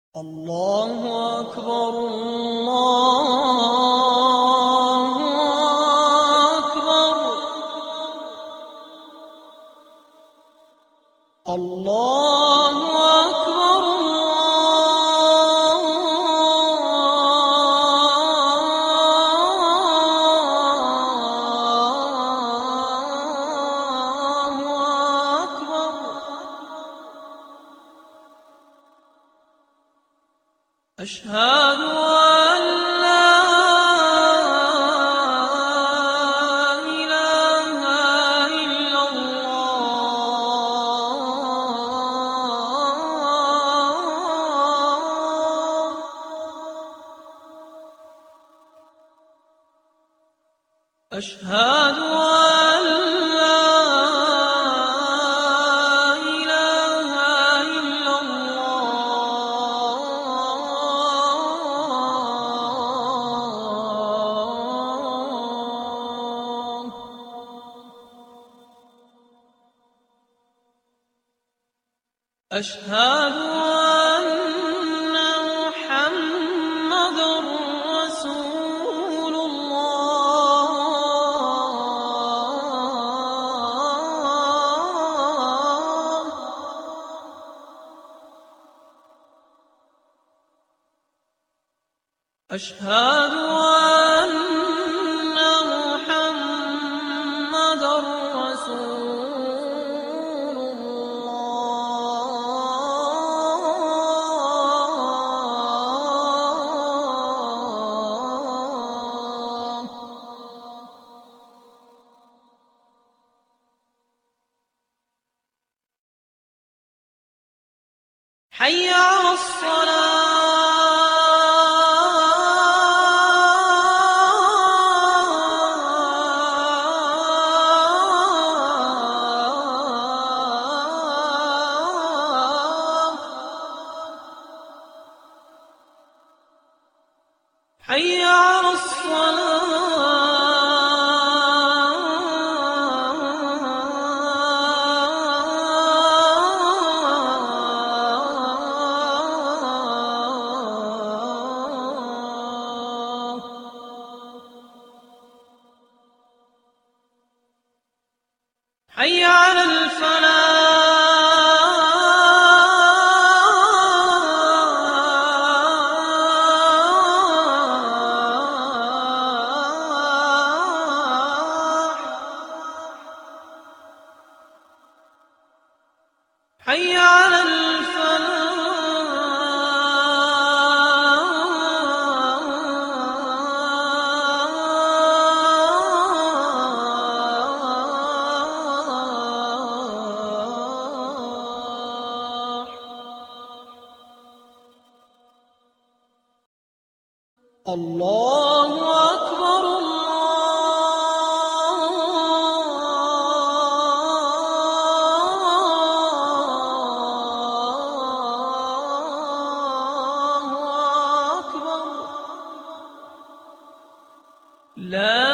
الله أكبر الله أكبر الله أكبر الله أكبر. أشهد أن لا إله إلا الله. أشهد أن لا إله إلا الله. أشهد أن محمدًا رسول الله. أشهد أن محمدًا رسول الله. حي على الصلاة. حي على الصلاة. حي على الفلاح. حي على الفلاح. الله أكبر الله أكبر. لا